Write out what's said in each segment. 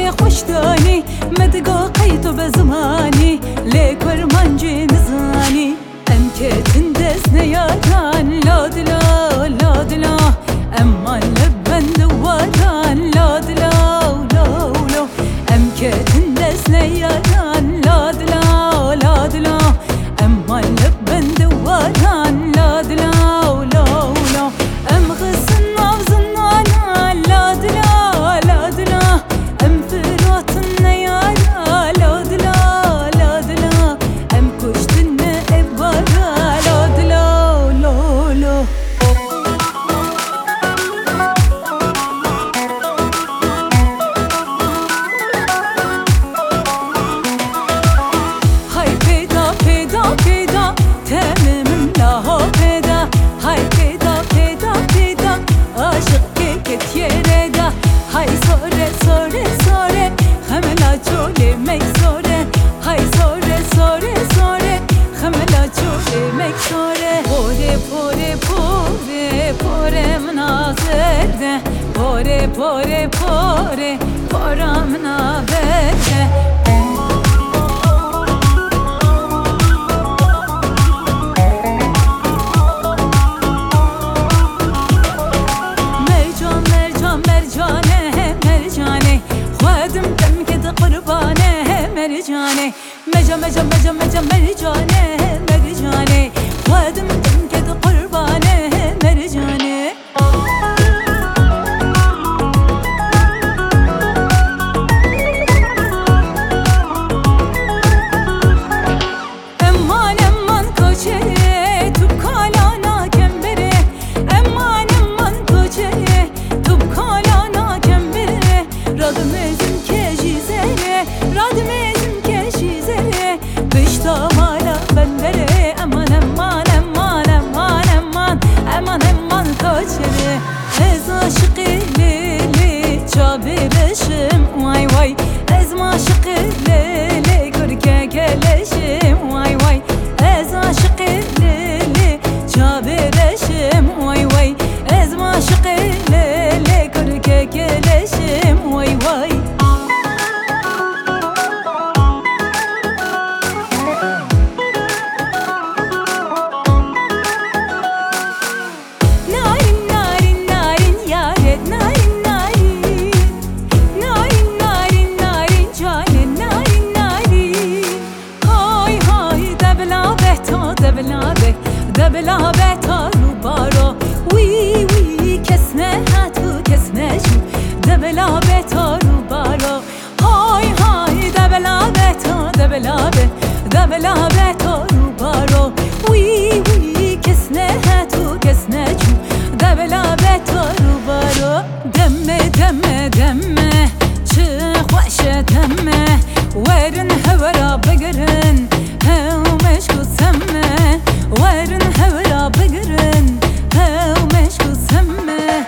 خوش دانی مدقا قیتو بزمانی لیکر منجی نزانی ام که تندس نیاران لادلا لادلا امان لبند واران لادلا لولو ام که تندس نیاران لادلا لادلا امان لبند واران لادلا لولو ام غسن نوزنانا لادلا لادلا ام فرات النيارا لادلا لادلا ام كشتن ابارا لادلا لولو هاي پیدا پیدا پیدا تمام لاها پیدا هاي پیدا پیدا پیدا عاشق که تیردا هاي سوره سوره سوره خملا چوله می سوره هاي سوره سوره سوره خملا چوله می سوره پوره پوره پوره پوره منازرده پوره پوره پوره پوره منابرده مرجانه مجا مجا مجا مجا مرجانه مرجانه وادم تنكد قربانه مرجانه امان امان کوچه تو کالانا کمبره امان امان کوچه تو کالانا کمبره رادم ازم کشیزره رادم مالا بندره امان امان امان امان امان امان امان کوچره از عاشق لیلی چابرشم وای وای از عاشق لیلی گرگه گلشم وای وای از عاشق لیلی چابرشم وای وای از عاشق لیلی گرگه گلشم وای وای دبلا بتا رو بارو وی وی کسنه هاتو کسنه شو دبلا بتا رو بارو های های دبلا بتا دبلا بتا رو بارو وی وی کسنه هاتو کسنه شو دبلا بتا رو بارو دمه دمه دمه چه خوشه دمه ورن هورا بگرن هاو مشکو سمه ورن هورا بگرن هاو مشکو سمه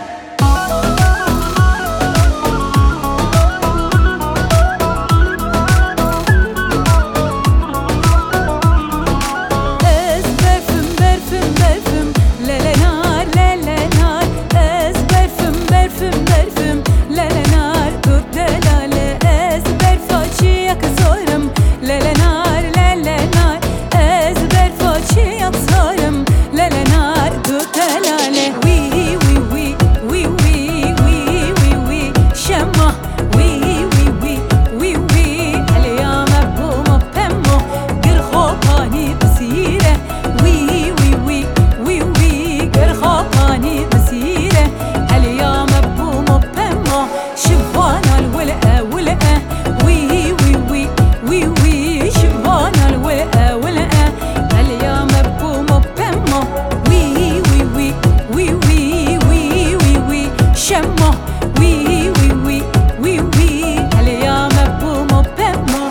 از برفم برفم برفم للنار للنار از برفم برفم برفم للنار دود دلاله از برفا چیک زورم للنار للنار از برفا چیک زورم للنار دود دلاله وی وی وی وی وی وی وی وی شما وی وی وی وی وی اليوم بوم بمو قر خوباني بسيره وي وي وي وي وي قر خوباني بسيره اليوم بوم بمو شبانا الولقه ولقه وي وي وي وي وي شبانا الولقه ولقه اليوم بوم بمو وي وي وي وي وي وي وي وي شما وي وي وي وي وي اليوم بوم بمو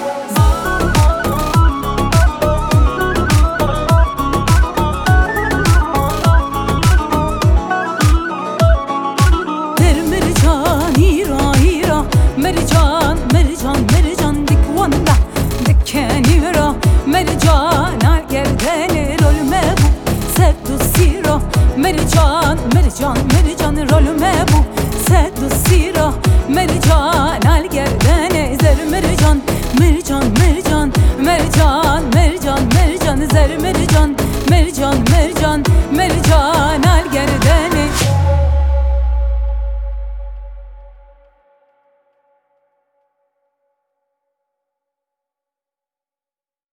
مرجان هيرا هيرا مرجان مرجان مرجان دك وندا دكاني را مرجان گردن رول مبو سد و سیرا مرجان مرجان مرجان رول مبو سد و سیرا مرجان گردن mercan, mercan, mercan, mercan,